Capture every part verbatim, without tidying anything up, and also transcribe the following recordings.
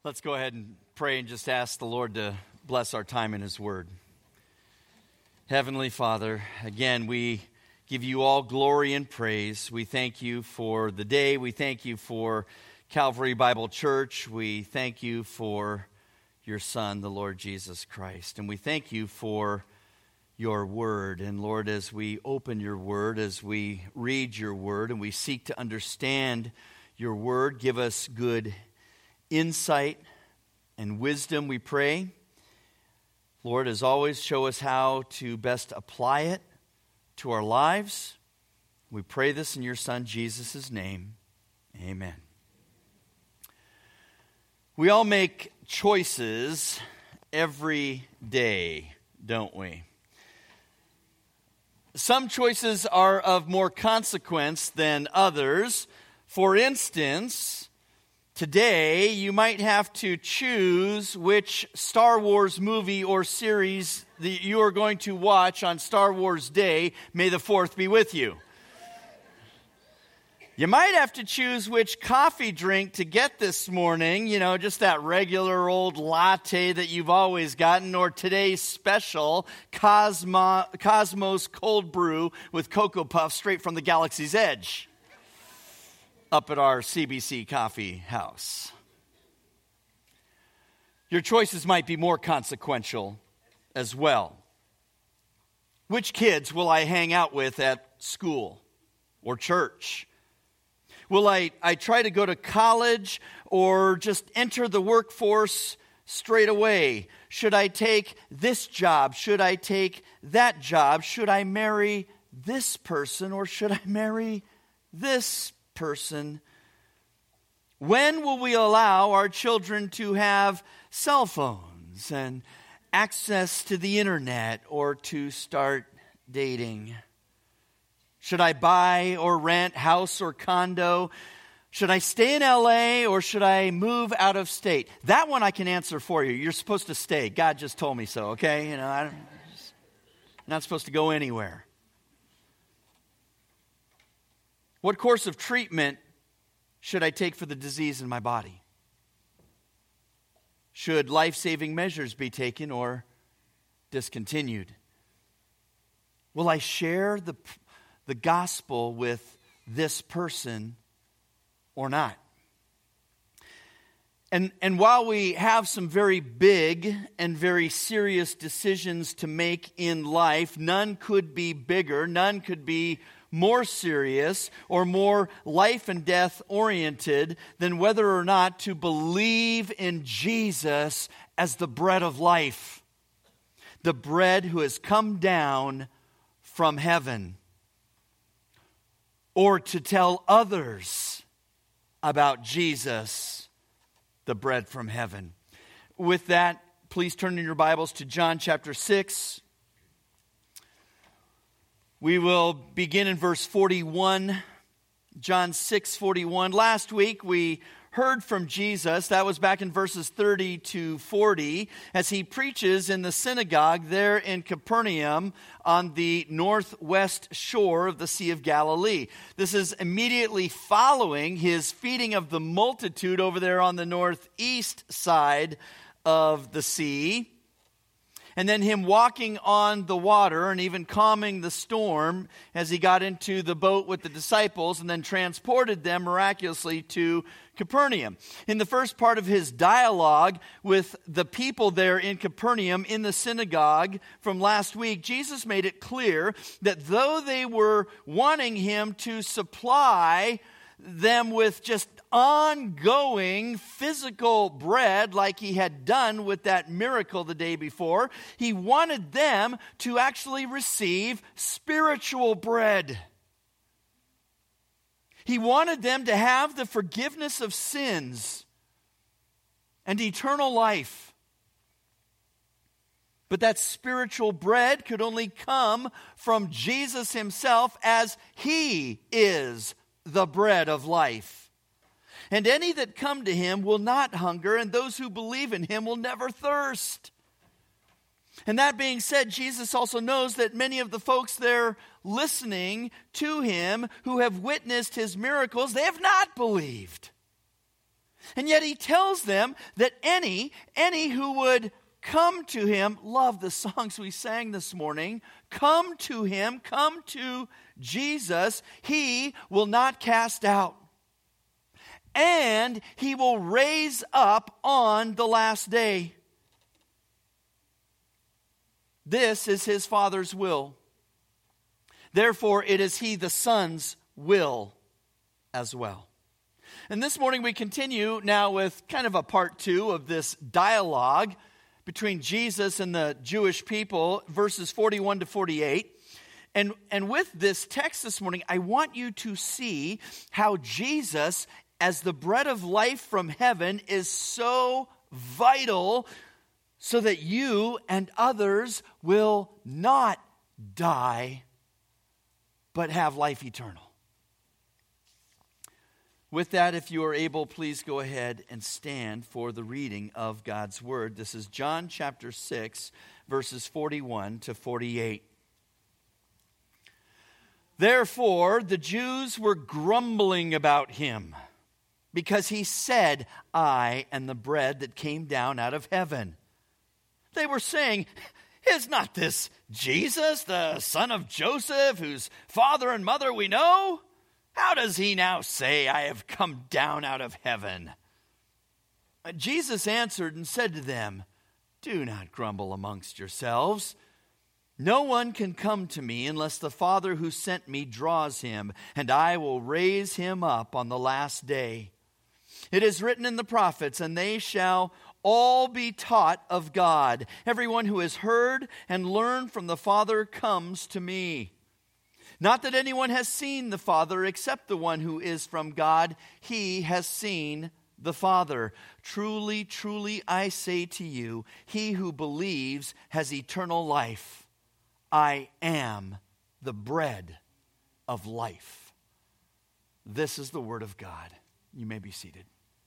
Let's go ahead and pray and just ask the Lord to bless our time in His Word. Heavenly Father, again, we give you all glory and praise. We thank you for the day. We thank you for Calvary Bible Church. We thank you for your Son, the Lord Jesus Christ. And we thank you for your Word. And Lord, as we open your Word, as we read your Word, and we seek to understand your Word, give us good insight and wisdom, we pray. Lord, as always, show us how to best apply it to our lives. We pray this in your Son, Jesus' name. Amen. We all make choices every day, don't we? Some choices are of more consequence than others. For instance, today, you might have to choose which Star Wars movie or series that you are going to watch on Star Wars Day. May the fourth be with you. You might have to choose which coffee drink to get this morning, you know, just that regular old latte that you've always gotten, or today's special Cosmo, Cosmos Cold Brew with Cocoa Puffs straight from the galaxy's edge, up at our C B C coffee house. Your choices might be more consequential as well. Which kids will I hang out with at school or church? Will I, I try to go to college or just enter the workforce straight away? Should I take this job? Should I take that job? Should I marry this person or should I marry this person? When will we allow our children to have cell phones and access to the internet or to start dating? Should I buy or rent house or condo? Should I stay in L A or should I move out of state? That one I can answer for you. You're supposed to stay. God just told me so, okay? You know, I don't, I'm not supposed to go anywhere. What course of treatment should I take for the disease in my body? Should life-saving measures be taken or discontinued? Will I share the, the gospel with this person or not? And, and while we have some very big and very serious decisions to make in life, none could be bigger, none could be more serious or more life and death oriented than whether or not to believe in Jesus as the bread of life, the bread who has come down from heaven, or to tell others about Jesus, the bread from heaven. With that, please turn in your Bibles to John chapter six. We will begin in verse forty-one, John six forty-one. Last week we heard from Jesus, that was back in verses thirty to forty, as he preaches in the synagogue there in Capernaum on the northwest shore of the Sea of Galilee. This is immediately following his feeding of the multitude over there on the northeast side of the sea. And then him walking on the water and even calming the storm as he got into the boat with the disciples and then transported them miraculously to Capernaum. In the first part of his dialogue with the people there in Capernaum in the synagogue from last week, Jesus made it clear that though they were wanting him to supply them with just ongoing physical bread like he had done with that miracle the day before, he wanted them to actually receive spiritual bread. He wanted them to have the forgiveness of sins and eternal life. But that spiritual bread could only come from Jesus himself, as he is the bread of life. And any that come to him will not hunger, and those who believe in him will never thirst. And that being said, Jesus also knows that many of the folks there listening to him who have witnessed his miracles, they have not believed. And yet he tells them that any, any who would come to him, love the songs we sang this morning, come to him, come to Jesus, he will not cast out. And he will raise up on the last day. This is his Father's will. Therefore, it is he, the Son's will as well. And this morning we continue now with kind of a part two of this dialogue between Jesus and the Jewish people, verses forty-one to forty-eight. And, and with this text this morning, I want you to see how Jesus, as the bread of life from heaven, is so vital so that you and others will not die, but have life eternal. With that, if you are able, please go ahead and stand for the reading of God's Word. This is John chapter six, verses forty-one to forty-eight. Therefore, the Jews were grumbling about him, because he said, I am the bread that came down out of heaven. They were saying, is not this Jesus, the son of Joseph, whose father and mother we know? How does he now say, I have come down out of heaven? Jesus answered and said to them, do not grumble amongst yourselves. No one can come to me unless the Father who sent me draws him, and I will raise him up on the last day. It is written in the prophets, and they shall all be taught of God. Everyone who has heard and learned from the Father comes to me. Not that anyone has seen the Father except the one who is from God. He has seen the Father. Truly, truly, I say to you, he who believes has eternal life. I am the bread of life. This is the word of God. You may be seated.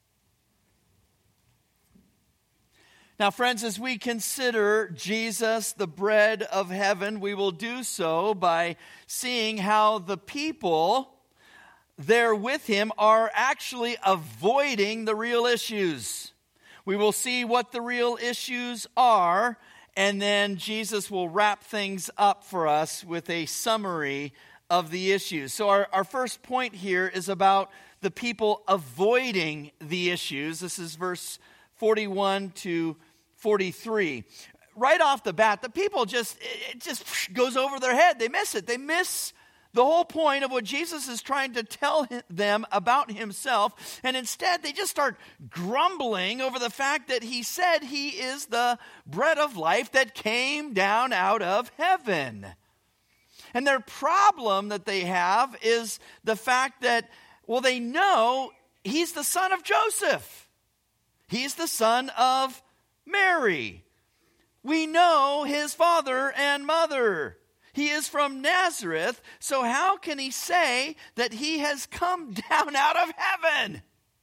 Now, friends, as we consider Jesus, the bread of heaven, we will do so by seeing how the people there with him are actually avoiding the real issues. We will see what the real issues are, and then Jesus will wrap things up for us with a summary of the issues. So our, our first point here is about the people avoiding the issues. This is verse forty-one to forty-three. Right off the bat, the people just, it just goes over their head. They miss it. They miss the whole point of what Jesus is trying to tell them about himself. And instead, they just start grumbling over the fact that he said he is the bread of life that came down out of heaven. And their problem that they have is the fact that, well, they know he's the son of Joseph. He's the son of Mary. We know his father and mother. He is from Nazareth, so how can he say that he has come down out of heaven?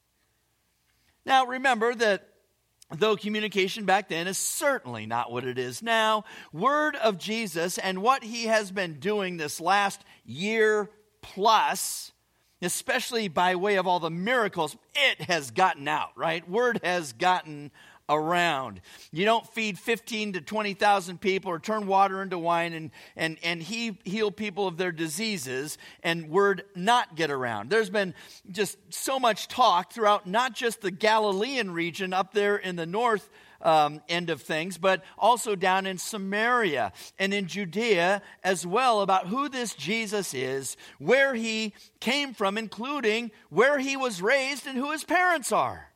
Now, remember that though communication back then is certainly not what it is now, word of Jesus and what he has been doing this last year plus, especially by way of all the miracles, it has gotten out, right? Word has gotten around. You don't feed fifteen to twenty thousand people or turn water into wine and, and, and he, heal people of their diseases and word not get around. There's been just so much talk throughout not just the Galilean region up there in the north um, end of things, but also down in Samaria and in Judea as well about who this Jesus is, where he came from, including where he was raised and who his parents are.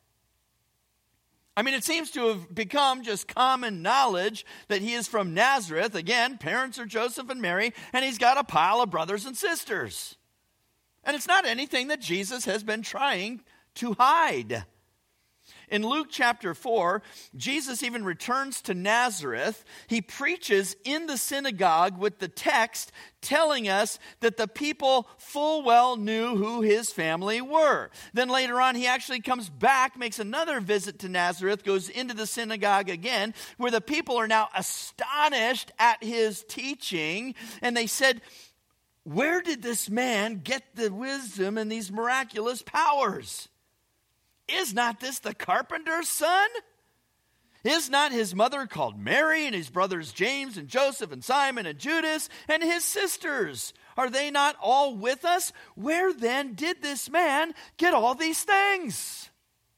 I mean, it seems to have become just common knowledge that he is from Nazareth. Again, parents are Joseph and Mary, and he's got a pile of brothers and sisters. And it's not anything that Jesus has been trying to hide. In Luke chapter four, Jesus even returns to Nazareth. He preaches in the synagogue with the text telling us that the people full well knew who his family were. Then later on, he actually comes back, makes another visit to Nazareth, goes into the synagogue again, where the people are now astonished at his teaching. And they said, where did this man get the wisdom and these miraculous powers? is not this the carpenter's son? Is not his mother called Mary, and his brothers James and Joseph and Simon and Judas and his sisters? Are they not all with us? Where then did this man get all these things?"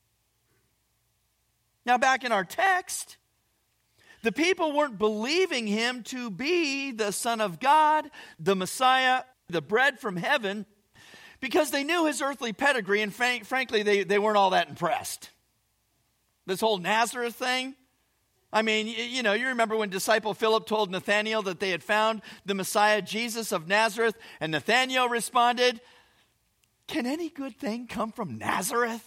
Now back in our text, the people weren't believing him to be the Son of God, the Messiah, the bread from heaven, because they knew his earthly pedigree, and frank, frankly, they, they weren't all that impressed. This whole Nazareth thing. I mean, you, you know, you remember when disciple Philip told Nathanael that they had found the Messiah, Jesus of Nazareth, and Nathanael responded, "Can any good thing come from Nazareth?"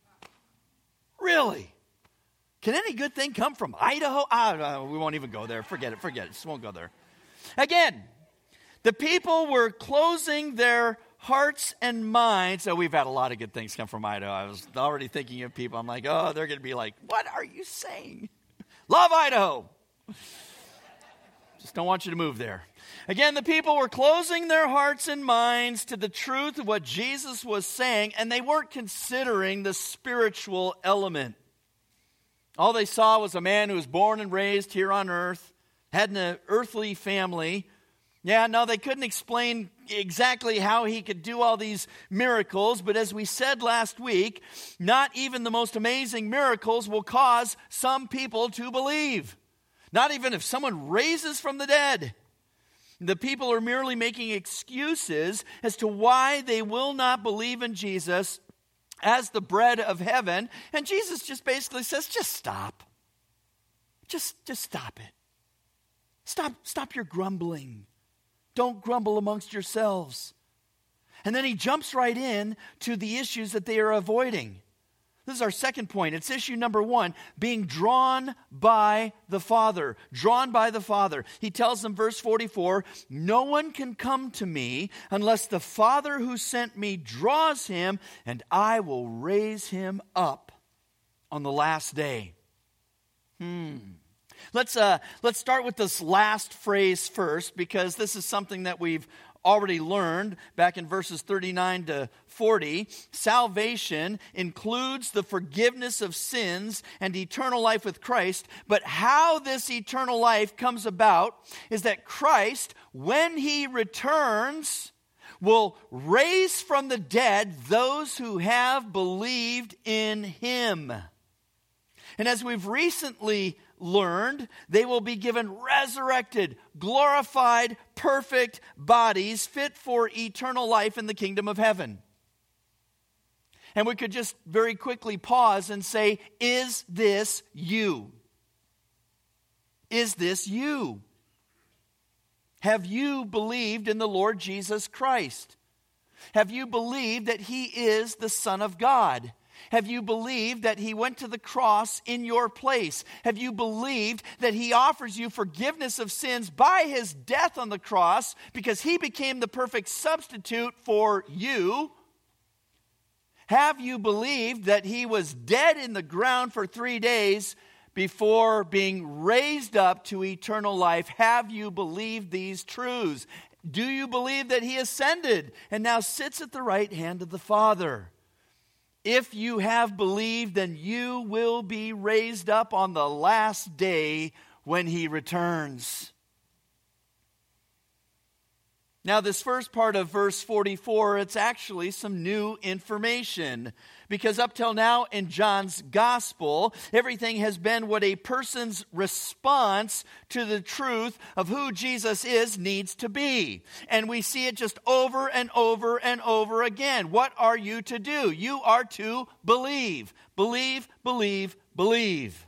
Really? Can any good thing come from Idaho? Ah, we won't even go there. Forget it, forget it. Just won't go there. Again, the people were closing their hearts and minds. So we've had a lot of good things come from Idaho. I was already thinking of people. I'm like, oh, they're going to be like, what are you saying? Love Idaho. Just don't want you to move there. Again, the people were closing their hearts and minds to the truth of what Jesus was saying, and they weren't considering the spiritual element. All they saw was a man who was born and raised here on earth, had an earthly family. Yeah, no, they couldn't explain exactly how he could do all these miracles, but as we said last week, not even the most amazing miracles will cause some people to believe. Not even if someone raises from the dead. The people are merely making excuses as to why they will not believe in Jesus as the bread of heaven, and Jesus just basically says, just stop. Just, just stop it. Stop, stop your grumbling. Don't grumble amongst yourselves. And then he jumps right in to the issues that they are avoiding. This is our second point. It's issue number one, being drawn by the Father. Drawn by the Father. He tells them, verse forty-four, "No one can come to me unless the Father who sent me draws him, and I will raise him up on the last day." Hmm. Let's uh, let's start with this last phrase first, because this is something that we've already learned back in verses thirty-nine to forty. Salvation includes the forgiveness of sins and eternal life with Christ, but how this eternal life comes about is that Christ, when he returns, will raise from the dead those who have believed in him. And as we've recently learned, they will be given resurrected, glorified, perfect bodies fit for eternal life in the kingdom of heaven. And we could just very quickly pause and say, is this you? Is this you? Have you believed in the Lord Jesus Christ? Have you believed that he is the Son of God? Have you believed that he went to the cross in your place? Have you believed that he offers you forgiveness of sins by his death on the cross because he became the perfect substitute for you? Have you believed that he was dead in the ground for three days before being raised up to eternal life? Have you believed these truths? Do you believe that he ascended and now sits at the right hand of the Father? If you have believed, then you will be raised up on the last day when he returns. Now, this first part of verse forty-four, it's actually some new information. Because up till now in John's gospel, everything has been what a person's response to the truth of who Jesus is needs to be. And we see it just over and over and over again. What are you to do? You are to believe. Believe, believe, believe.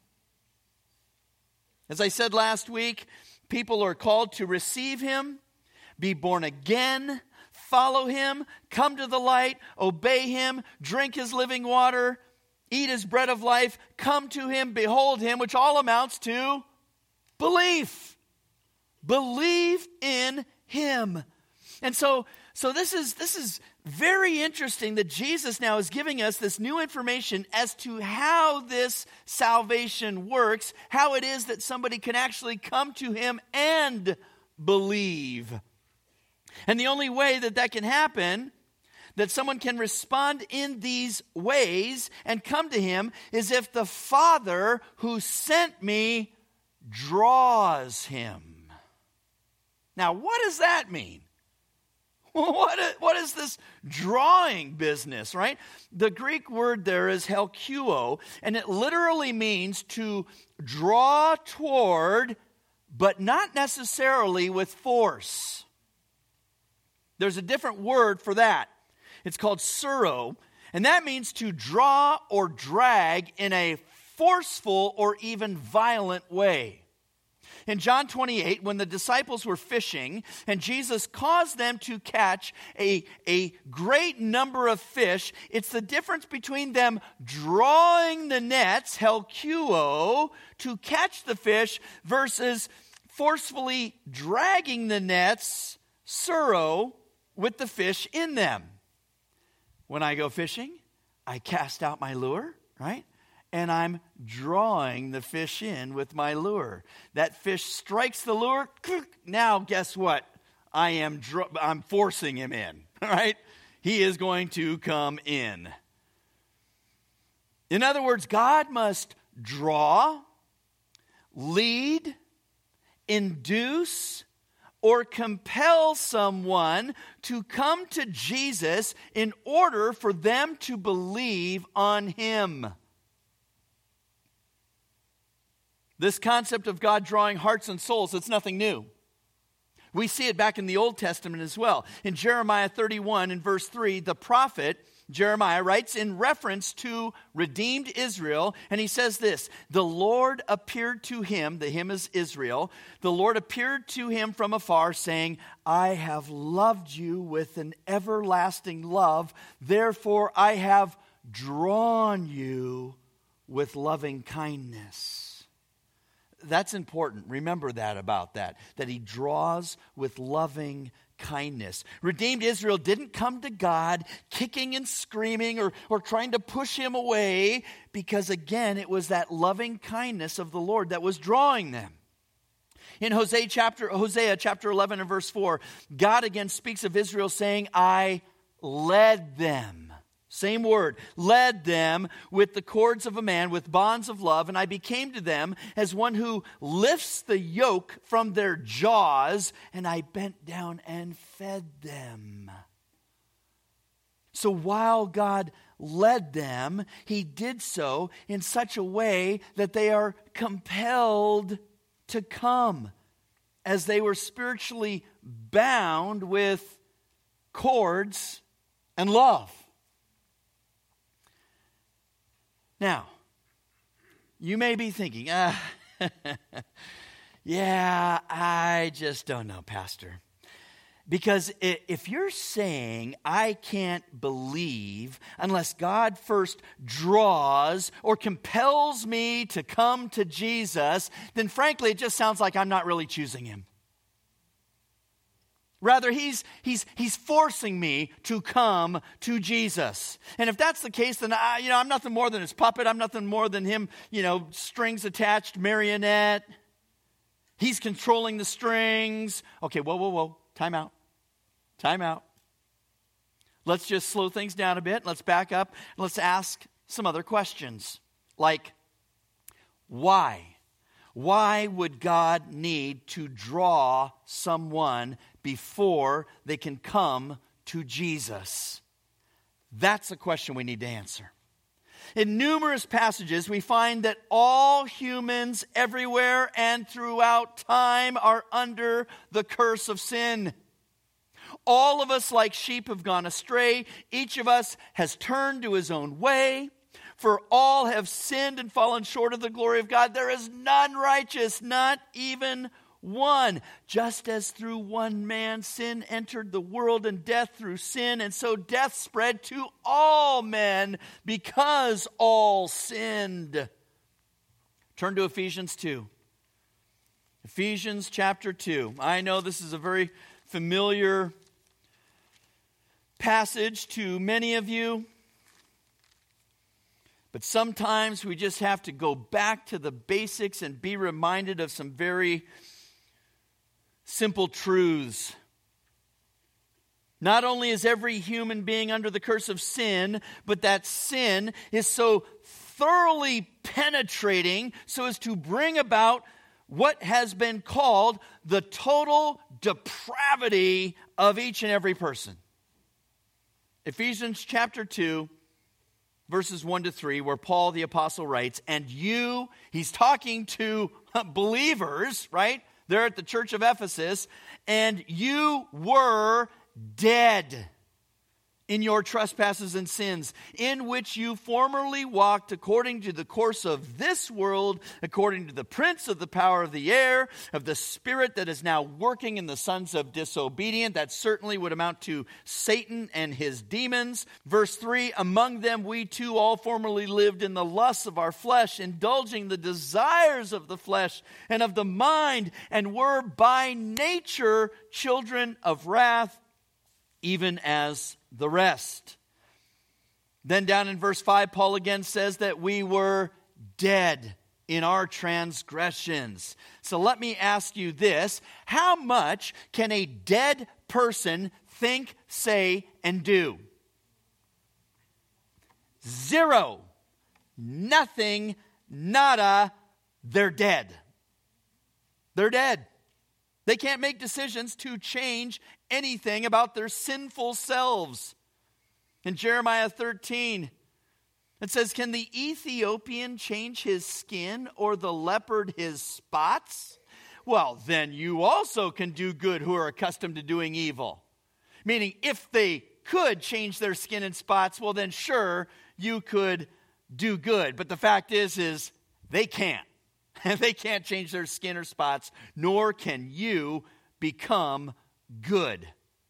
As I said last week, people are called to receive him, be born again, follow him, come to the light, obey him, drink his living water, eat his bread of life, come to him, behold him, which all amounts to belief. Believe in him. And so, so this is this is very interesting that Jesus now is giving us this new information as to how this salvation works, how it is that somebody can actually come to him and believe. And the only way that that can happen, that someone can respond in these ways and come to him is if the Father who sent me draws him. Now, what does that mean? What is, what is this drawing business, right? The Greek word there is helkuo, and it literally means to draw toward, but not necessarily with force. There's a different word for that. It's called suro, and that means to draw or drag in a forceful or even violent way. In John twenty-eight, when the disciples were fishing, and Jesus caused them to catch a, a great number of fish, it's the difference between them drawing the nets, helkuo, to catch the fish, versus forcefully dragging the nets, suro, with the fish in them. When I go fishing, I cast out my lure, right? And I'm drawing the fish in with my lure. That fish strikes the lure. Now, guess what? I am dr- I'm forcing him in, right? He is going to come in. In other words, God must draw, lead, induce, or compel someone to come to Jesus in order for them to believe on him. This concept of God drawing hearts and souls, it's nothing new. We see it back in the Old Testament as well. In Jeremiah thirty-one, in verse three, the prophet Jeremiah writes in reference to redeemed Israel, and he says this: the Lord appeared to him, the him is Israel, the Lord appeared to him from afar, saying, I have loved you with an everlasting love, therefore I have drawn you with loving kindness. That's important. Remember that about that, that he draws with loving kindness. Redeemed Israel didn't come to God kicking and screaming or, or trying to push him away, because again, it was that loving kindness of the Lord that was drawing them. In Hosea chapter, Hosea chapter eleven and verse four, God again speaks of Israel saying, I led them. Same word, led them with the cords of a man, with bonds of love, and I became to them as one who lifts the yoke from their jaws, and I bent down and fed them. So while God led them, he did so in such a way that they are compelled to come, as they were spiritually bound with cords and love. Now, you may be thinking, ah, yeah, I just don't know, Pastor. Because if you're saying I can't believe unless God first draws or compels me to come to Jesus, then frankly, it just sounds like I'm not really choosing him. Rather, he's, he's, he's forcing me to come to Jesus. And if that's the case, then I, you know, I'm nothing more than his puppet. I'm nothing more than him, you know, strings attached marionette. He's controlling the strings. Okay, whoa, whoa, whoa. Time out. Time out. Let's just slow things down a bit. Let's back up. And let's ask some other questions. Like, why? Why would God need to draw someone before they can come to Jesus? That's a question we need to answer. In numerous passages, we find that all humans everywhere and throughout time are under the curse of sin. All of us, like sheep, have gone astray. Each of us has turned to his own way. For all have sinned and fallen short of the glory of God. There is none righteous, not even one. Just as through one man sin entered the world, and death through sin, and so death spread to all men because all sinned. Turn to Ephesians two. Ephesians chapter two. I know this is a very familiar passage to many of you. But sometimes we just have to go back to the basics and be reminded of some very simple truths. Not only is every human being under the curse of sin, but that sin is so thoroughly penetrating so as to bring about what has been called the total depravity of each and every person. Ephesians chapter two, verses one to three, where Paul the apostle writes, and you, he's talking to believers, right? They're at the church of Ephesus, and you were dead in your trespasses and sins, in which you formerly walked according to the course of this world, according to the prince of the power of the air, of the spirit that is now working in the sons of disobedience. That certainly would amount to Satan and his demons. Verse three, among them we too all formerly lived in the lusts of our flesh, indulging the desires of the flesh and of the mind, and were by nature children of wrath, even as the rest. Then down in verse five, Paul again says that we were dead in our transgressions. So let me ask you this. How much can a dead person think, say, and do? Zero. Nothing. Nada. They're dead. They're dead. They can't make decisions to change anything about their sinful selves. In Jeremiah thirteen, it says, can the Ethiopian change his skin or the leopard his spots? Well, then you also can do good who are accustomed to doing evil. Meaning, if they could change their skin and spots, well then sure, you could do good. But the fact is, is they can't. They can't change their skin or spots, nor can you become good.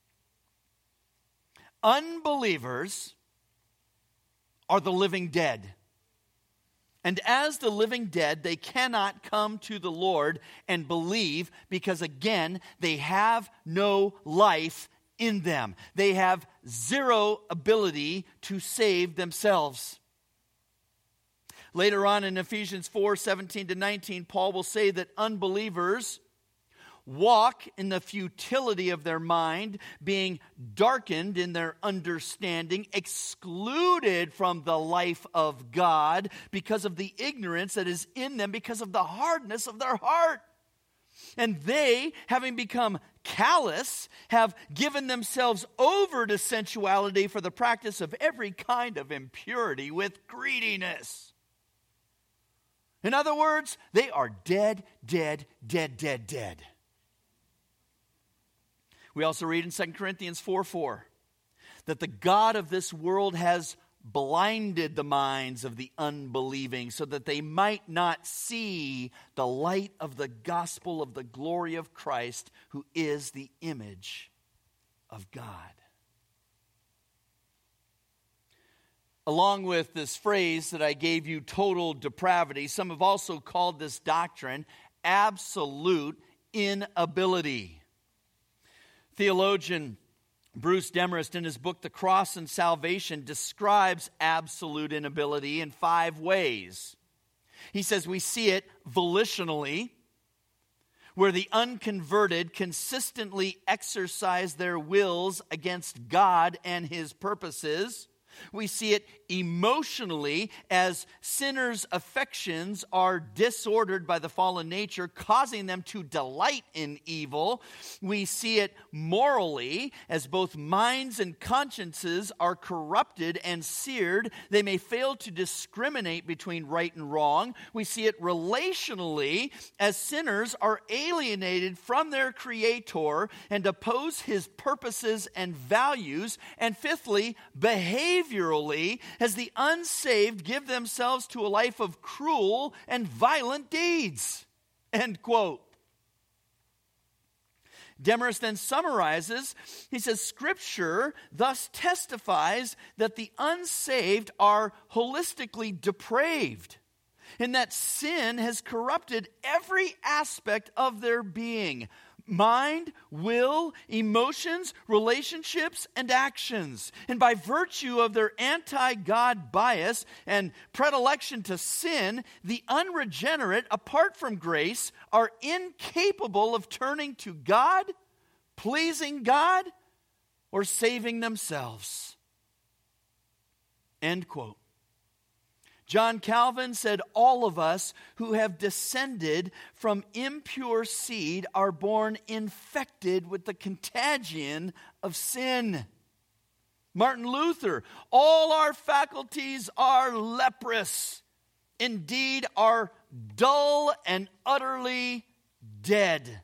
Unbelievers are the living dead. And as the living dead, they cannot come to the Lord and believe because, again, they have no life in them. They have zero ability to save themselves. Later on in Ephesians four, seventeen to nineteen, Paul will say that unbelievers walk in the futility of their mind, being darkened in their understanding, excluded from the life of God because of the ignorance that is in them, because of the hardness of their heart. And they, having become callous, have given themselves over to sensuality for the practice of every kind of impurity with greediness. In other words, they are dead, dead, dead, dead, dead. We also read in Second Corinthians four four that the God of this world has blinded the minds of the unbelieving so that they might not see the light of the gospel of the glory of Christ, who is the image of God. Along with this phrase that I gave you, total depravity, some have also called this doctrine absolute inability. Theologian Bruce Demarest, in his book, The Cross and Salvation, describes absolute inability in five ways. He says we see it volitionally, where the unconverted consistently exercise their wills against God and His purposes. We see it emotionally as sinners' affections are disordered by the fallen nature, causing them to delight in evil. We see it morally as both minds and consciences are corrupted and seared. They may fail to discriminate between right and wrong. We see it relationally as sinners are alienated from their Creator and oppose His purposes and values. And fifthly, behaviorally, as the unsaved give themselves to a life of cruel and violent deeds. End quote. Demarest then summarizes. He says, Scripture thus testifies that the unsaved are holistically depraved, and that sin has corrupted every aspect of their being. Mind, will, emotions, relationships, and actions. And by virtue of their anti-God bias and predilection to sin, the unregenerate, apart from grace, are incapable of turning to God, pleasing God, or saving themselves. End quote. John Calvin said, all of us who have descended from impure seed are born infected with the contagion of sin. Martin Luther, all our faculties are leprous, indeed are dull and utterly dead.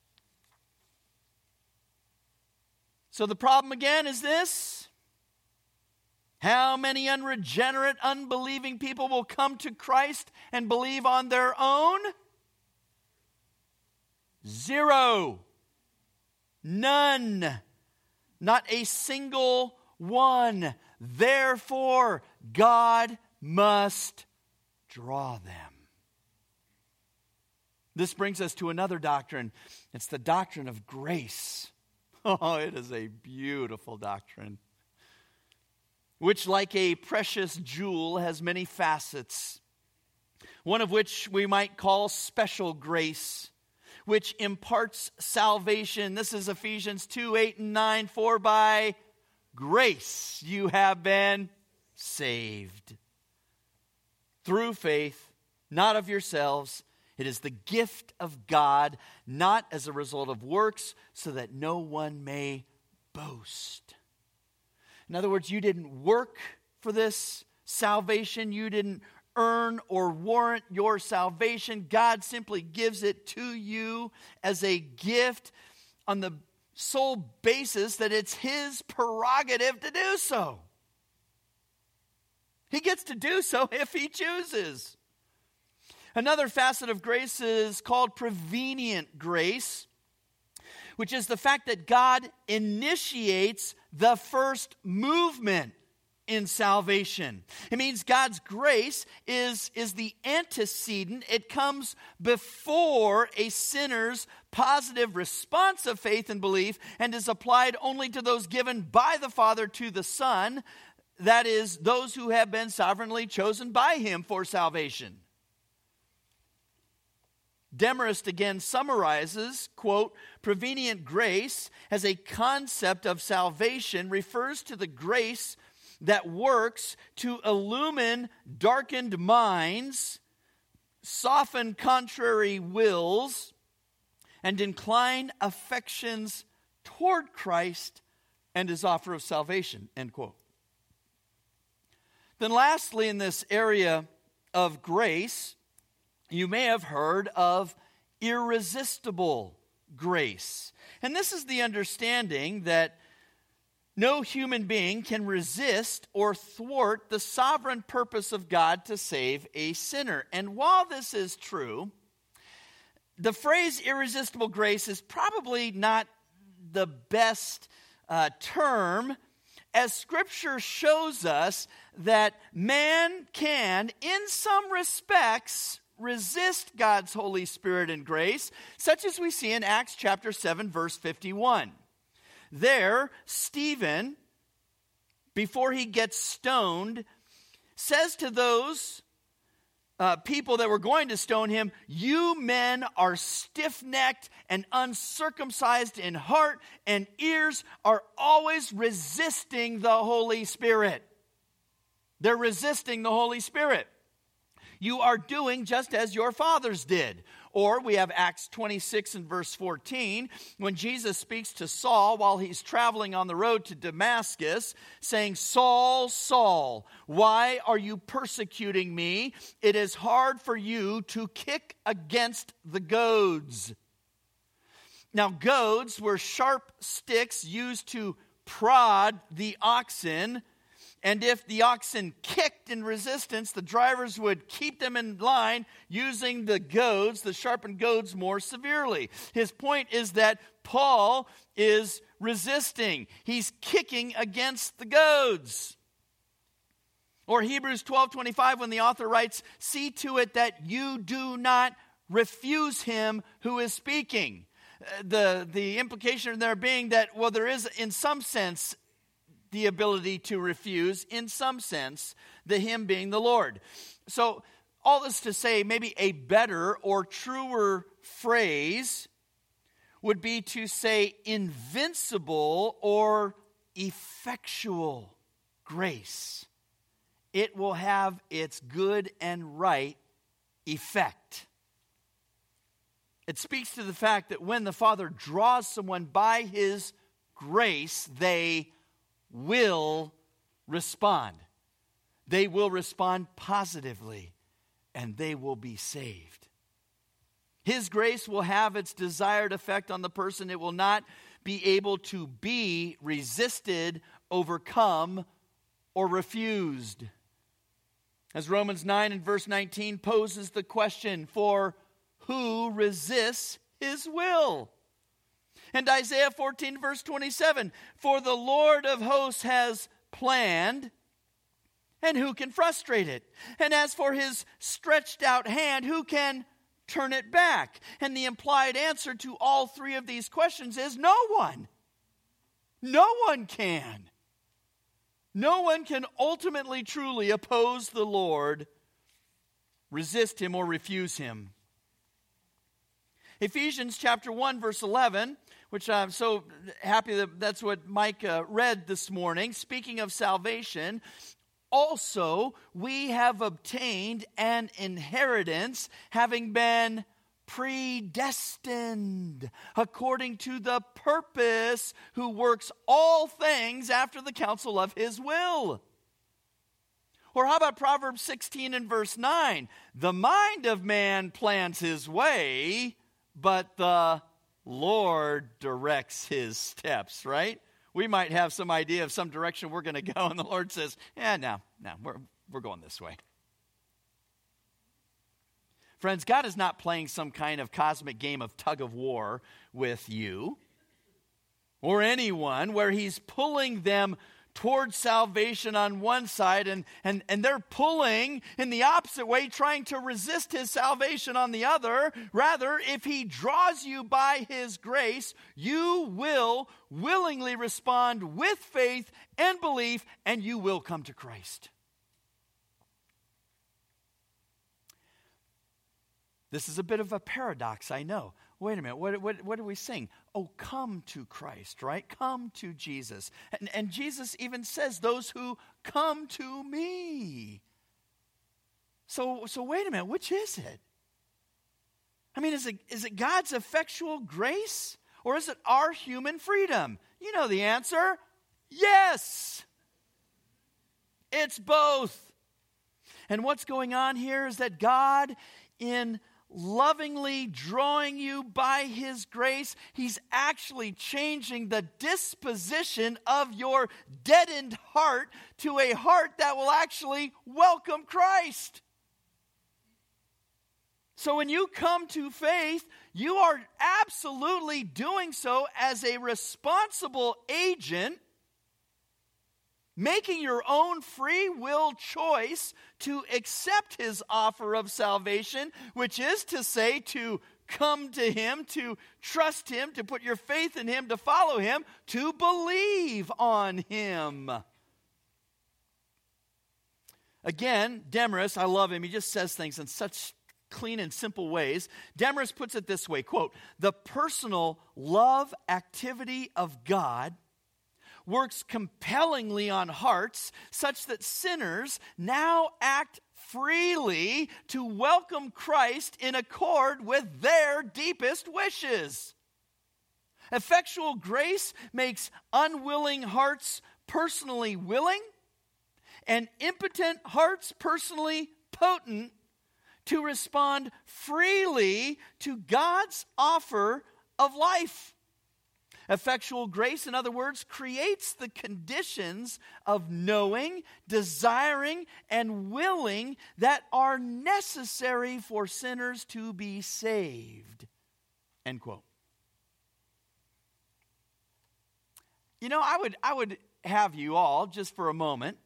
So the problem again is this: how many unregenerate, unbelieving people will come to Christ and believe on their own? Zero. None. Not a single one. Therefore, God must draw them. This brings us to another doctrine. It's the doctrine of grace. Oh, it is a beautiful doctrine, which, like a precious jewel, has many facets. One of which we might call special grace, which imparts salvation. This is Ephesians two, eight, and nine. For by grace you have been saved through faith, not of yourselves. It is the gift of God, not as a result of works, so that no one may boast. In other words, you didn't work for this salvation. You didn't earn or warrant your salvation. God simply gives it to you as a gift on the sole basis that it's His prerogative to do so. He gets to do so if He chooses. Another facet of grace is called prevenient grace, which is the fact that God initiates the first movement in salvation. It means God's grace is, is the antecedent. It comes before a sinner's positive response of faith and belief, and is applied only to those given by the Father to the Son, that is, those who have been sovereignly chosen by Him for salvation. Demarest again summarizes, quote, prevenient grace as a concept of salvation refers to the grace that works to illumine darkened minds, soften contrary wills, and incline affections toward Christ and His offer of salvation, end quote. Then lastly, in this area of grace, you may have heard of irresistible grace. And this is the understanding that no human being can resist or thwart the sovereign purpose of God to save a sinner. And while this is true, the phrase irresistible grace is probably not the best uh, term, as Scripture shows us that man can, in some respects, resist God's Holy Spirit and grace, such as we see in Acts chapter seven, verse fifty-one. There, Stephen, before he gets stoned, says to those uh, people that were going to stone him, "You men are stiff-necked and uncircumcised in heart, and ears are always resisting the Holy Spirit." They're resisting the Holy Spirit. You are doing just as your fathers did. Or we have Acts twenty-six and verse fourteen, when Jesus speaks to Saul while he's traveling on the road to Damascus, saying, "Saul, Saul, why are you persecuting me? It is hard for you to kick against the goads." Now, goads were sharp sticks used to prod the oxen. And if the oxen kicked in resistance, the drivers would keep them in line using the goads, the sharpened goads, more severely. His point is that Paul is resisting. He's kicking against the goads. Or Hebrews twelve twenty-five, when the author writes, "See to it that you do not refuse him who is speaking." The, the implication there being that, well, there is in some sense the ability to refuse, in some sense, the him being the Lord. So all this to say, maybe a better or truer phrase would be to say invincible or effectual grace, it will have its good and right effect. It speaks to the fact that when the Father draws someone by His grace, they will respond. They will respond positively, and they will be saved. His grace will have its desired effect on the person. It will not be able to be resisted, overcome, or refused. As Romans nine and verse nineteen poses the question, for who resists His will? And Isaiah fourteen verse twenty-seven, for the Lord of hosts has planned, and who can frustrate it? And as for His stretched out hand, who can turn it back? And the implied answer to all three of these questions is no one. No one can. No one can ultimately, truly oppose the Lord, resist Him, or refuse Him. Ephesians chapter one, verse eleven, which I'm so happy that that's what Mike uh, read this morning. Speaking of salvation, also we have obtained an inheritance, having been predestined according to the purpose who works all things after the counsel of His will. Or how about Proverbs sixteen and verse nine? The mind of man plans his way, but the Lord directs his steps, right? We might have some idea of some direction we're going to go, and the Lord says, yeah, no, no, we're, we're going this way. Friends, God is not playing some kind of cosmic game of tug of war with you or anyone where He's pulling them towards salvation on one side, and, and, and they're pulling in the opposite way, trying to resist His salvation on the other. Rather, if He draws you by His grace, you will willingly respond with faith and belief, and you will come to Christ. This is a bit of a paradox, I know. Wait a minute, what, what, what do we sing? Oh, come to Christ, right? Come to Jesus. And, and Jesus even says, those who come to me. So, so wait a minute, which is it? I mean, is it, is it God's effectual grace? Or is it our human freedom? You know the answer. Yes. It's both. And what's going on here is that God, in lovingly drawing you by His grace, He's actually changing the disposition of your deadened heart to a heart that will actually welcome Christ. So when you come to faith, you are absolutely doing so as a responsible agent, making your own free will choice to accept His offer of salvation, which is to say to come to Him, to trust Him, to put your faith in Him, to follow Him, to believe on Him. Again, Demarest, I love him. He just says things in such clean and simple ways. Demarest puts it this way, quote, the personal love activity of God works compellingly on hearts such that sinners now act freely to welcome Christ in accord with their deepest wishes. Effectual grace makes unwilling hearts personally willing and impotent hearts personally potent to respond freely to God's offer of life. Effectual grace, in other words, creates the conditions of knowing, desiring, and willing that are necessary for sinners to be saved. End quote. You know, I would, I would have you all, just for a moment,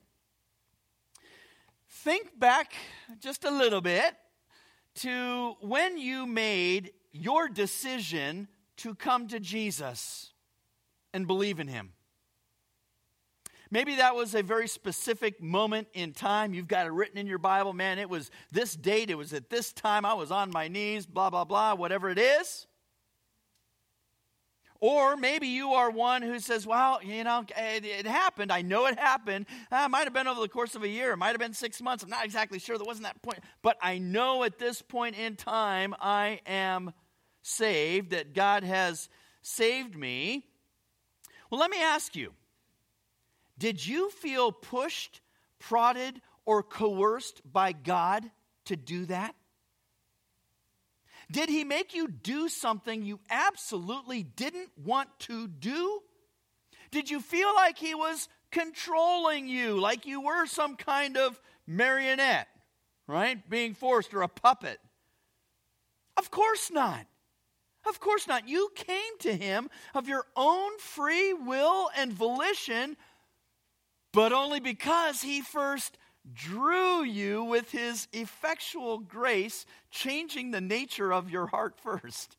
think back just a little bit to when you made your decision to come to Jesus and believe in Him. Maybe that was a very specific moment in time. You've got it written in your Bible. Man, it was this date. It was at this time. I was on my knees, blah, blah, blah, whatever it is. Or maybe you are one who says, well, you know, it, it happened. I know it happened. Uh, it might have been over the course of a year. It might have been six months. I'm not exactly sure. There wasn't that point. But I know at this point in time I am saved, that God has saved me. Well, let me ask you, did you feel pushed, prodded, or coerced by God to do that? Did he make you do something you absolutely didn't want to do? Did you feel like he was controlling you, like you were some kind of marionette, right? Being forced, or a puppet? Of course not. Of course not. You came to him of your own free will and volition, but only because he first drew you with his effectual grace, changing the nature of your heart first.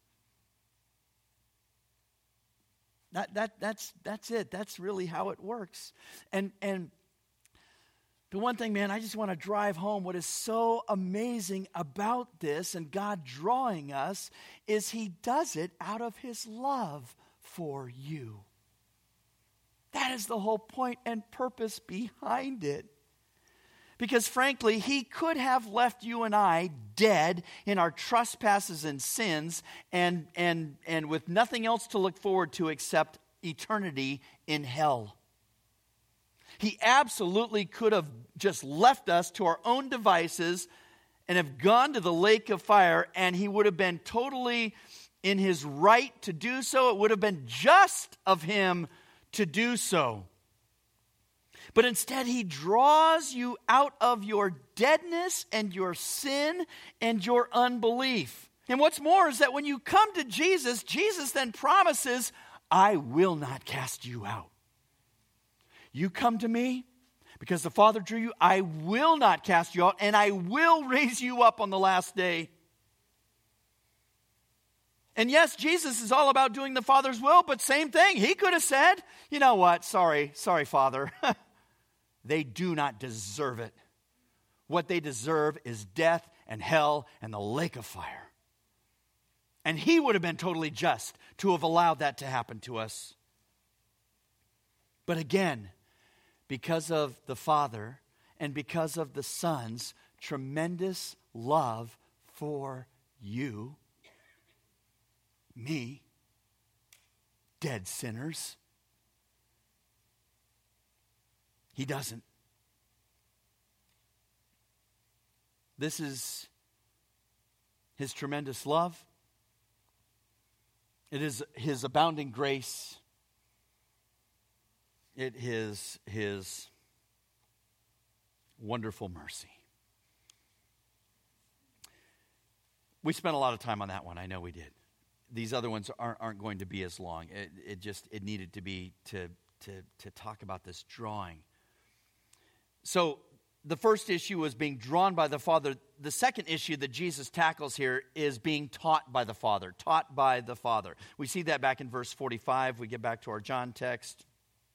That that that's that's it. That's really how it works. And and the one thing, man, I just want to drive home what is so amazing about this and God drawing us is he does it out of his love for you. That is the whole point and purpose behind it. Because frankly, he could have left you and I dead in our trespasses and sins and, and, and with nothing else to look forward to except eternity in hell. He absolutely could have just left us to our own devices and have gone to the lake of fire, and he would have been totally in his right to do so. It would have been just of him to do so. But instead, he draws you out of your deadness and your sin and your unbelief. And what's more is that when you come to Jesus, Jesus then promises, I will not cast you out. You come to me because the Father drew you, I will not cast you out, and I will raise you up on the last day. And yes, Jesus is all about doing the Father's will, but same thing. He could have said, you know what, sorry, sorry, Father. They do not deserve it. What they deserve is death and hell and the lake of fire. And he would have been totally just to have allowed that to happen to us. But again, because of the Father and because of the Son's tremendous love for you, me, dead sinners, he doesn't. This is his tremendous love. It is his abounding grace. It is his wonderful mercy. We spent a lot of time on that one. I know we did. These other ones aren't, aren't going to be as long. It, it just it needed to be to to to talk about this drawing. So the first issue was being drawn by the Father. The second issue that Jesus tackles here is being taught by the Father. Taught by the Father. We see that back in verse forty-five. We get back to our John text.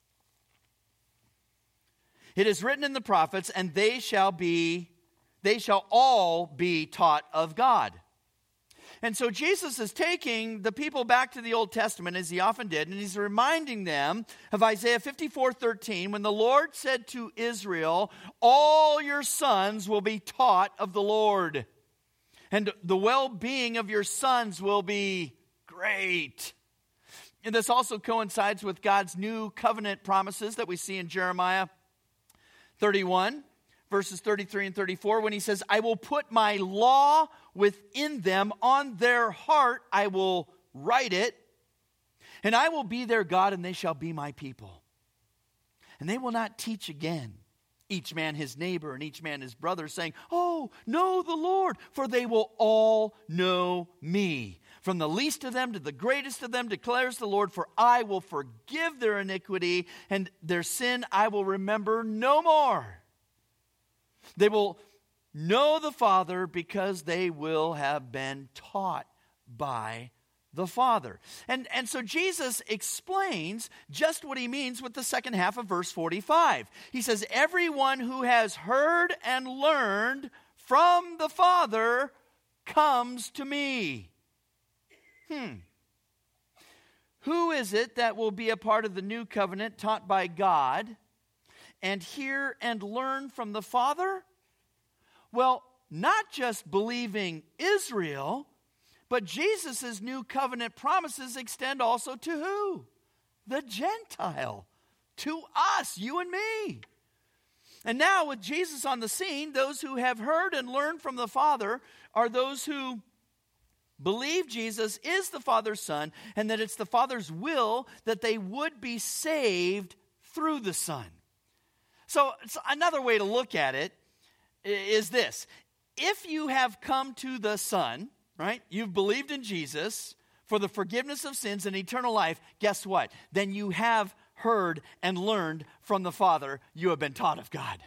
It is written in the prophets, and they shall be, they shall all be taught of God. And so Jesus is taking the people back to the Old Testament, as he often did, and he's reminding them of Isaiah fifty-four thirteen, when the Lord said to Israel, all your sons will be taught of the Lord, and the well-being of your sons will be great. And this also coincides with God's new covenant promises that we see in Jeremiah thirty-one. Verses thirty-three and thirty-four, when he says, I will put my law within them, on their heart I will write it, and I will be their God, and they shall be my people. And they will not teach again, each man his neighbor and each man his brother, saying, oh, know the Lord, for they will all know me. From the least of them to the greatest of them declares the Lord, for I will forgive their iniquity, and their sin I will remember no more. They will know the Father because they will have been taught by the Father. And, and so Jesus explains just what he means with the second half of verse forty-five. He says, everyone who has heard and learned from the Father comes to me. Hmm. Who is it that will be a part of the new covenant taught by God and hear and learn from the Father? Well, not just believing Israel, but Jesus' new covenant promises extend also to who? The Gentile. To us, you and me. And now with Jesus on the scene, those who have heard and learned from the Father are those who believe Jesus is the Father's Son, and that it's the Father's will that they would be saved through the Son. So, so another way to look at it is this. If you have come to the Son, right, you've believed in Jesus for the forgiveness of sins and eternal life, guess what? Then you have heard and learned from the Father. You have been taught of God.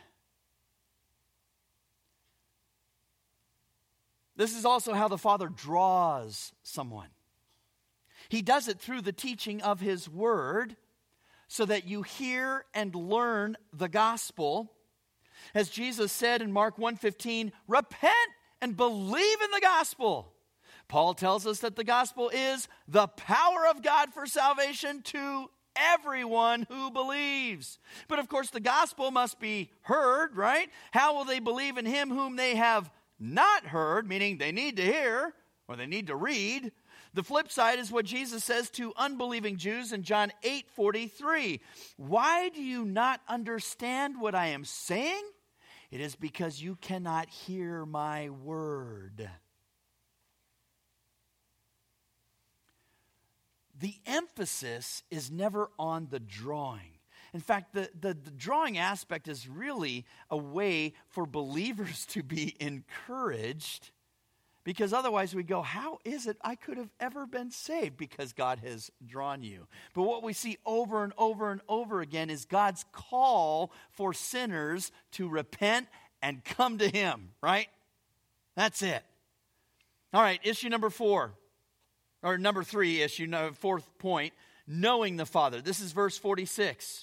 This is also how the Father draws someone. He does it through the teaching of His Word so that you hear and learn the gospel. As Jesus said in Mark one fifteen, repent and believe in the gospel. Paul tells us that the gospel is the power of God for salvation to everyone who believes. But of course, the gospel must be heard, right? How will they believe in Him whom they have not heard? Meaning they need to hear or they need to read. The flip side is what Jesus says to unbelieving Jews in John eight forty-three. Why do you not understand what I am saying? It is because you cannot hear my word. The emphasis is never on the drawing. In fact, the, the, the drawing aspect is really a way for believers to be encouraged, because otherwise we go, how is it I could have ever been saved? Because God has drawn you. But what we see over and over and over again is God's call for sinners to repent and come to Him, right? That's it. All right, issue number four. Or number three issue, no, fourth point, knowing the Father. This is verse forty-six.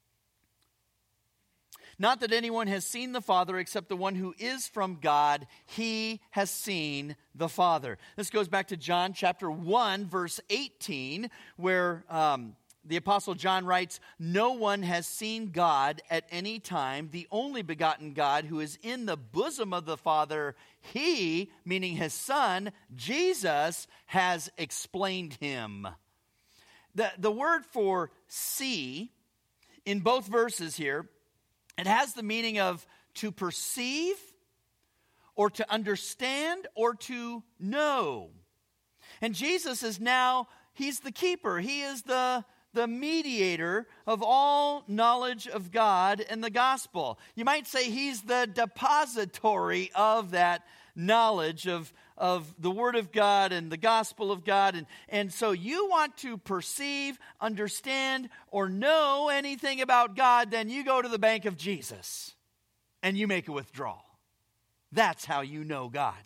Not that anyone has seen the Father except the one who is from God. He has seen the Father. This goes back to John chapter one, verse eighteen, where um, the Apostle John writes, no one has seen God at any time. The only begotten God who is in the bosom of the Father, He, meaning His Son, Jesus, has explained Him. The, the word for see in both verses here, it has the meaning of to perceive or to understand or to know. And Jesus is now, He's the keeper. He is the the mediator of all knowledge of God and the gospel. You might say He's the depository of that knowledge of, of the Word of God and the gospel of God. And, and so you want to perceive, understand, or know anything about God, then you go to the bank of Jesus and you make a withdrawal. That's how you know God.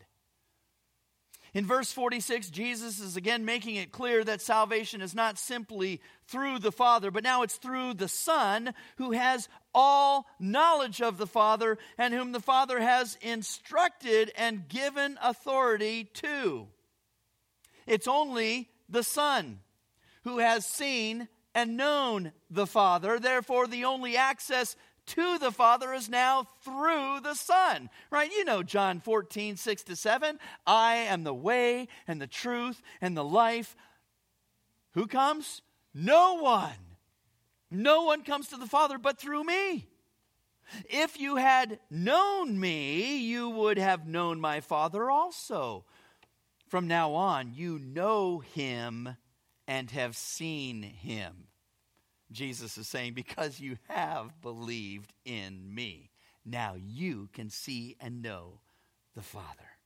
In verse forty-six, Jesus is again making it clear that salvation is not simply through the Father, but now it's through the Son, who has all knowledge of the Father and whom the Father has instructed and given authority to. It's only the Son who has seen and known the Father. Therefore, the only access to the Father is now through the Son. Right? You know John fourteen, six to seven. I am the way and the truth and the life. Who comes? No one. No one comes to the Father but through me. If you had known me, you would have known my Father also. From now on, you know Him and have seen Him. Jesus is saying, because you have believed in me, now you can see and know the Father.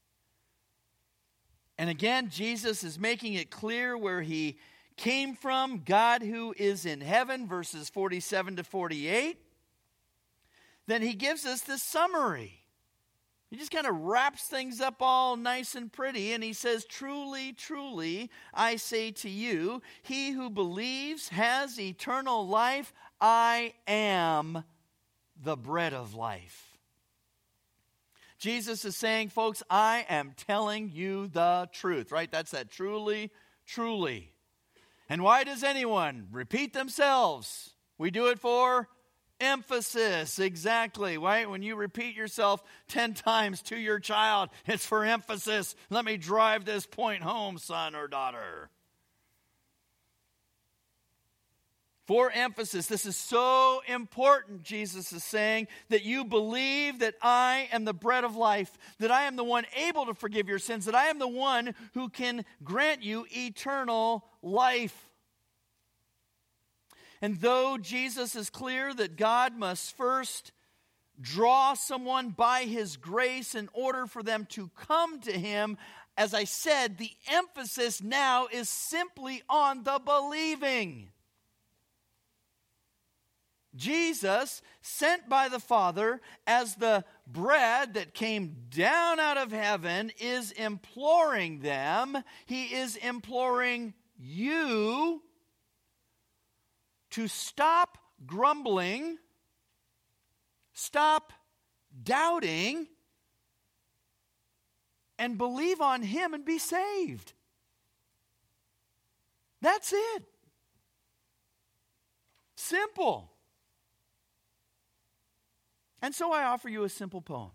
And again, Jesus is making it clear where He came from, God who is in heaven, verses forty-seven to forty-eight. Then He gives us this summary. He just kind of wraps things up all nice and pretty, and He says, truly, truly, I say to you, he who believes has eternal life. I am the bread of life. Jesus is saying, folks, I am telling you the truth, right? That's that truly, truly. And why does anyone repeat themselves? We do it for emphasis. Exactly, right? When you repeat yourself ten times to your child, it's for emphasis. Let me drive this point home, son or daughter. For emphasis. This is so important, Jesus is saying, that you believe that I am the bread of life, that I am the one able to forgive your sins, that I am the one who can grant you eternal life. And though Jesus is clear that God must first draw someone by his grace in order for them to come to him, as I said, the emphasis now is simply on the believing. Jesus, sent by the Father as the bread that came down out of heaven, is imploring them. He is imploring you to stop grumbling, stop doubting, and believe on him and be saved. That's it. Simple. And so I offer you a simple poem.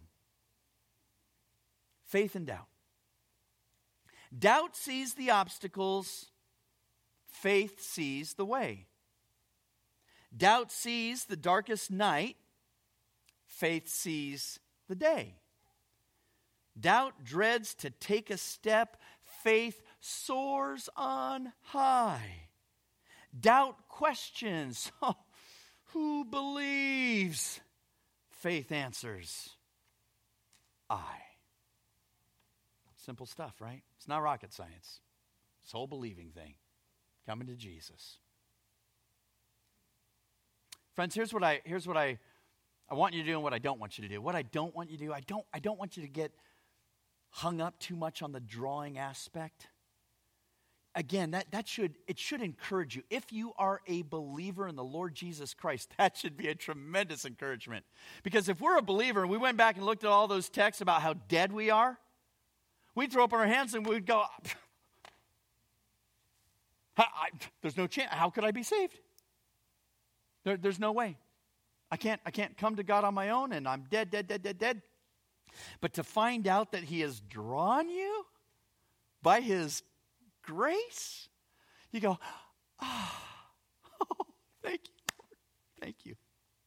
Faith and Doubt. Doubt sees the obstacles. Faith sees the way. Doubt sees the darkest night. Faith sees the day. Doubt dreads to take a step. Faith soars on high. Doubt questions. Oh, who believes? Faith answers, I. Simple stuff, right? It's not rocket science. It's a whole believing thing. Coming to Jesus. Friends, here's what I here's what I, I want you to do and what I don't want you to do. What I don't want you to do, I don't I don't want you to get hung up too much on the drawing aspect. Again, that, that should it should encourage you. If you are a believer in the Lord Jesus Christ, that should be a tremendous encouragement. Because if we're a believer and we went back and looked at all those texts about how dead we are, we'd throw up our hands and we'd go, I, I, there's no chance. How could I be saved? There, there's no way. I can't, I can't come to God on my own, and I'm dead, dead, dead, dead, dead. But to find out that he has drawn you by his grace, you go, ah, oh, thank you, Lord. Thank you.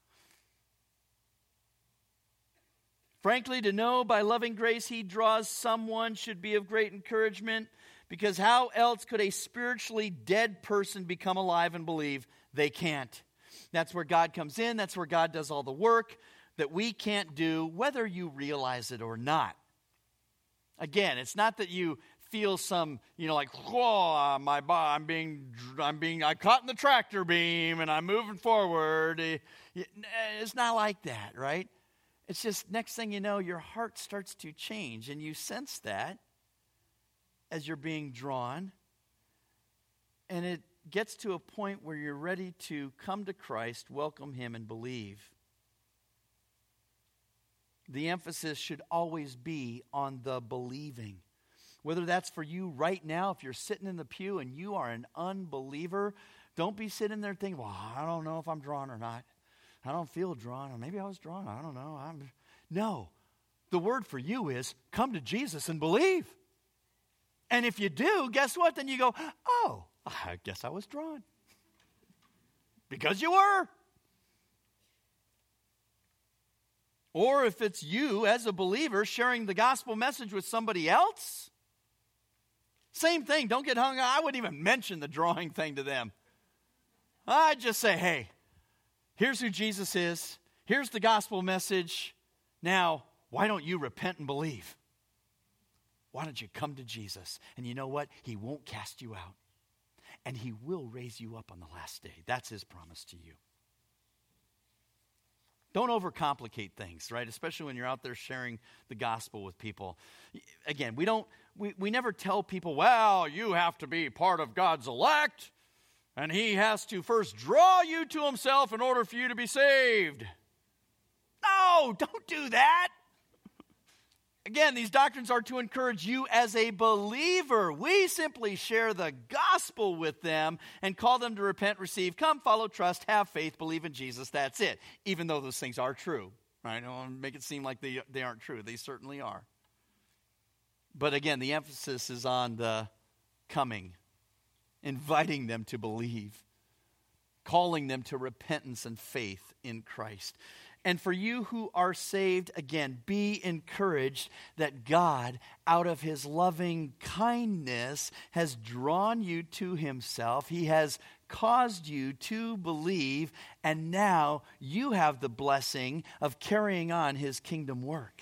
Frankly, to know by loving grace he draws someone should be of great encouragement, because how else could a spiritually dead person become alive and believe? They can't. That's where God comes in. That's where God does all the work that we can't do, whether you realize it or not. Again, it's not that you feel some, you know, like, whoa, my I'm being, I'm being, I caught in the tractor beam and I'm moving forward. It's not like that, right? It's just next thing you know, your heart starts to change, and you sense that as you're being drawn, and it gets to a point where you're ready to come to Christ, welcome him, and believe. The emphasis should always be on the believing. Whether that's for you right now, if you're sitting in the pew and you are an unbeliever, don't be sitting there thinking, well, I don't know if I'm drawn or not. I don't feel drawn, or maybe I was drawn. I don't know. I'm... No. The word for you is come to Jesus and believe. And if you do, guess what? Then you go, oh, I guess I was drawn. Because you were. Or if it's you as a believer sharing the gospel message with somebody else, same thing. Don't get hung up. I wouldn't even mention the drawing thing to them. I'd just say, hey, here's who Jesus is. Here's the gospel message. Now, why don't you repent and believe? Why don't you come to Jesus? And you know what? He won't cast you out. And he will raise you up on the last day. That's his promise to you. Don't overcomplicate things, right? Especially when you're out there sharing the gospel with people. Again, we don't, we, we never tell people, well, you have to be part of God's elect, and he has to first draw you to himself in order for you to be saved. No, don't do that. Again, these doctrines are to encourage you as a believer. We simply share the gospel with them and call them to repent, receive, come, follow, trust, have faith, believe in Jesus. That's it. Even though those things are true. Right? I don't want to make it seem like they, they aren't true. They certainly are. But again, the emphasis is on the coming, inviting them to believe, calling them to repentance and faith in Christ. And for you who are saved, again, be encouraged that God, out of his loving kindness, has drawn you to himself. He has caused you to believe, and now you have the blessing of carrying on his kingdom work.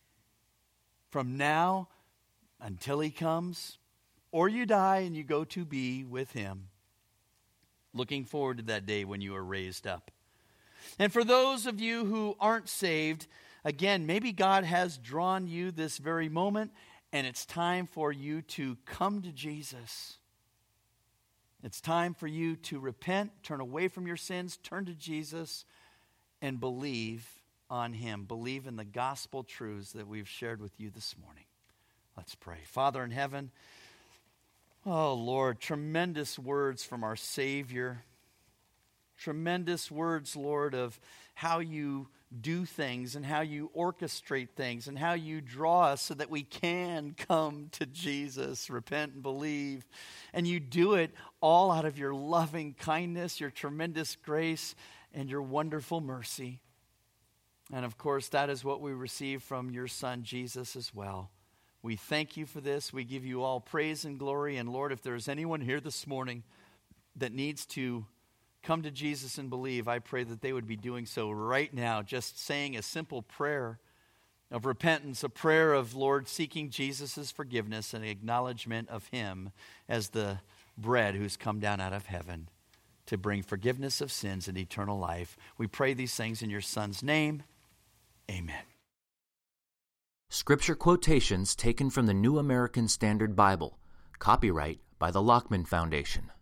From now until he comes, or you die and you go to be with him. Looking forward to that day when you are raised up. And for those of you who aren't saved, again, maybe God has drawn you this very moment, and it's time for you to come to Jesus. It's time for you to repent, turn away from your sins, turn to Jesus, and believe on him. Believe in the gospel truths that we've shared with you this morning. Let's pray. Father in heaven, oh Lord, tremendous words from our Savior. Tremendous words, Lord, of how you do things and how you orchestrate things and how you draw us so that we can come to Jesus, repent and believe. And you do it all out of your loving kindness, your tremendous grace, and your wonderful mercy. And of course, that is what we receive from your Son, Jesus, as well. We thank you for this. We give you all praise and glory. And Lord, if there is anyone here this morning that needs to come to Jesus and believe, I pray that they would be doing so right now, just saying a simple prayer of repentance, a prayer of, Lord, seeking Jesus' forgiveness and acknowledgement of him as the bread who's come down out of heaven to bring forgiveness of sins and eternal life. We pray these things in your Son's name. Amen. Scripture quotations taken from the New American Standard Bible. Copyright by the Lockman Foundation.